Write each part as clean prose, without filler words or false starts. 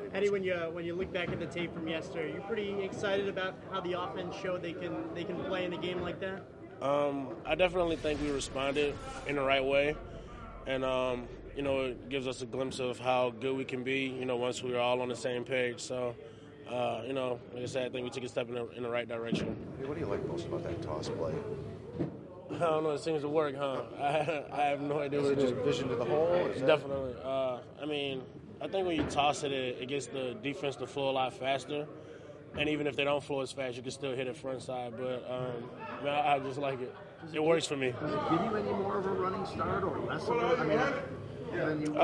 Eddie, when you look back at the tape from yesterday, are you pretty excited about how the offense showed they can play in a game like that? I definitely think we responded in the right way, and it gives us a glimpse of how good we can be. Once we were all on the same page. So, like I said, I think we took a step in the right direction. Hey, what do you like most about that toss play? I don't know. It seems to work, huh? I have no idea what it is. Just vision to the hole? Definitely. I think when you toss it, it gets the defense to flow a lot faster. And even if they don't flow as fast, you can still hit it front side. But I just like it. It works for me. Does it give you any more of a running start or less of it? Than you.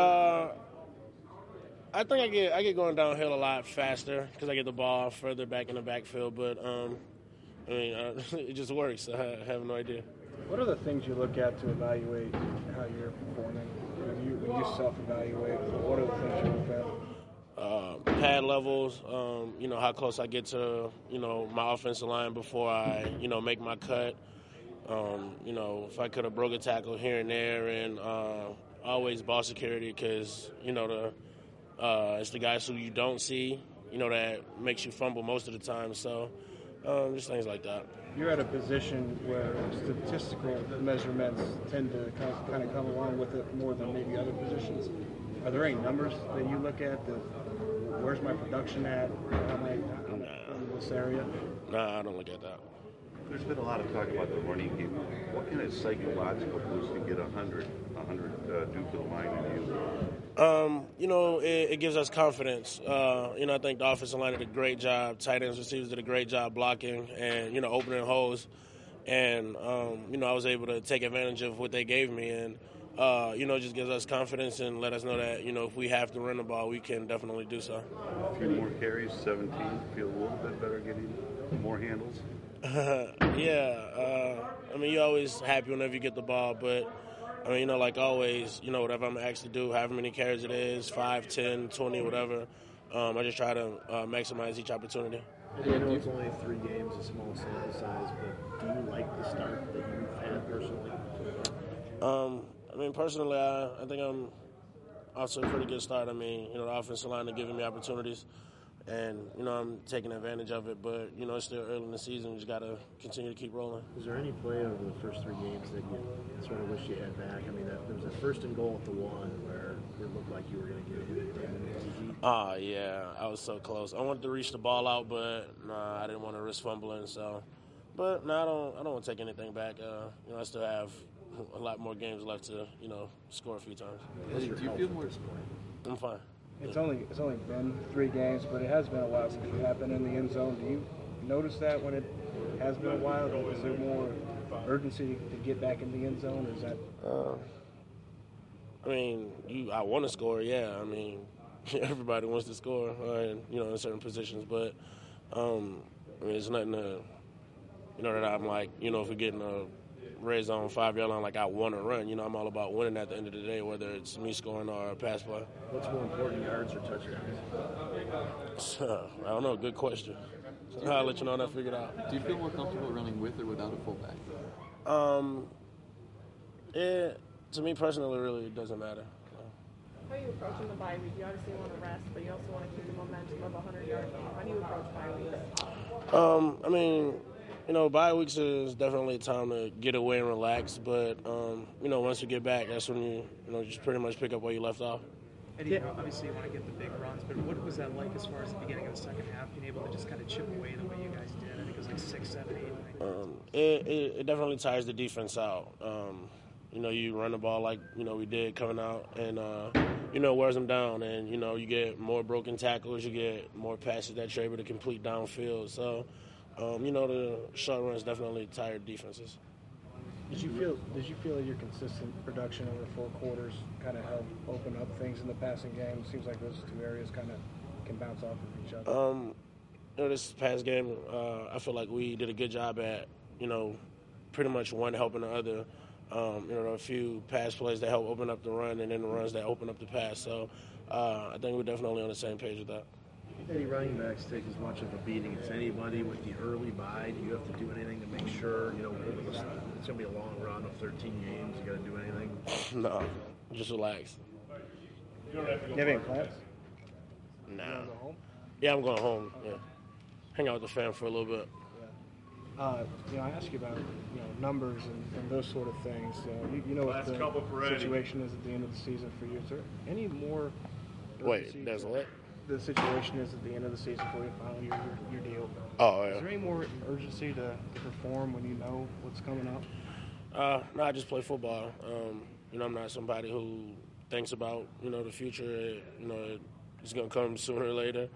I think I get going downhill a lot faster because I get the ball further back in the backfield. But it just works. I have no idea. What are the things you look at to evaluate how you're performing? When you self-evaluate, what are the things you look at? Pad levels, how close I get to, my offensive line before I, make my cut. If I could have broke a tackle here and there, and always ball security because, it's the guys who you don't see, that makes you fumble most of the time. So just things like that. You're at a position where statistical measurements tend to kind of come along with it more than maybe other positions. Are there any numbers that you look at that where's my production at? How am I in this area? Nah, I don't look at that. There's been a lot of talk about the running game. What kind of psychological boost to get 100 do for the line and you? It gives us confidence. I think the offensive line did a great job. Tight ends, receivers did a great job blocking and, opening holes. And, I was able to take advantage of what they gave me. And, it just gives us confidence and let us know that, if we have to run the ball, we can definitely do so. A few more carries, 17. Feel a little bit better getting more handles? You're always happy whenever you get the ball, but, like always, whatever I'm asked to do, however many carries it is, 5, 10, 20, whatever, I just try to maximize each opportunity. I know it's only 3 games, a small sample size, but do you like the start that you've had personally? Personally, I think I'm off to a pretty good start. The offensive line are giving me opportunities. And, I'm taking advantage of it, but, it's still early in the season. You just got to continue to keep rolling. Is there any play over the first 3 games that you sort of wish you had back? There was a first and goal at the 1 where it looked like you were going to get hit. Yeah, I was so close. I wanted to reach the ball out, but I didn't want to risk fumbling. So, but no, I don't want to take anything back. I still have a lot more games left to, score a few times. Do you feel more disappointed? I'm fine. It's only been 3 games, but it has been a while since you have been in the end zone. Do you notice that when it has been a while? Is there more urgency to get back in the end zone, or is that? I want to score. Yeah, everybody wants to score, in certain positions. But it's nothing to, that I'm like, if we're getting a red zone 5-yard line, like I want to run. I'm all about winning at the end of the day, whether it's me scoring or a pass play. What's more important, yards or touchdowns? I don't know. Good question. I'll let you know when I figure it out. Do you feel more comfortable running with or without a fullback? To me personally, really, it doesn't matter. How are you approaching the bye week? You obviously want to rest, but you also want to keep the momentum of a 100-yard game. How do you approach bye weeks? Bye weeks is definitely a time to get away and relax. But, once you get back, that's when you just pretty much pick up where you left off. Eddie, obviously you want to get the big runs, but what was that like as far as the beginning of the second half, being able to just kind of chip away the way you guys did? I think it was like 6, 7, 8, 9. It definitely tires the defense out. You run the ball like, we did coming out and, wears them down. And, you get more broken tackles, you get more passes that you're able to complete downfield. So, the short runs definitely tired defenses. Did you feel that your consistent production over 4 quarters kind of helped open up things in the passing game? It seems like those 2 areas kind of can bounce off of each other. This past game, I feel like we did a good job at, pretty much one helping the other. A few pass plays that help open up the run and then the runs that open up the pass. So I think we're definitely on the same page with that. Any running backs take as much of a beating as anybody with the early bye? Do you have to do anything to make sure, it's going to be a long run of 13 games? You got to do anything? No, just relax. Do you have any plans? You Nah. gonna go home? Yeah, I'm going home. Yeah, hang out with the fam for a little bit. I ask you about numbers and those sort of things. You know what the situation is at the end of the season for you. Is there any more? urgency Wait, there's to- what? The situation is at the end of the season for you, finally your deal. Oh, Is yeah. there any more urgency to perform when you know what's coming up? No, I just play football. I'm not somebody who thinks about the future. It's gonna come sooner or later.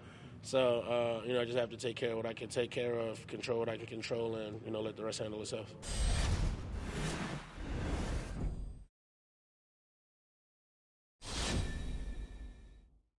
So I just have to take care of what I can take care of, control what I can control, and let the rest handle itself.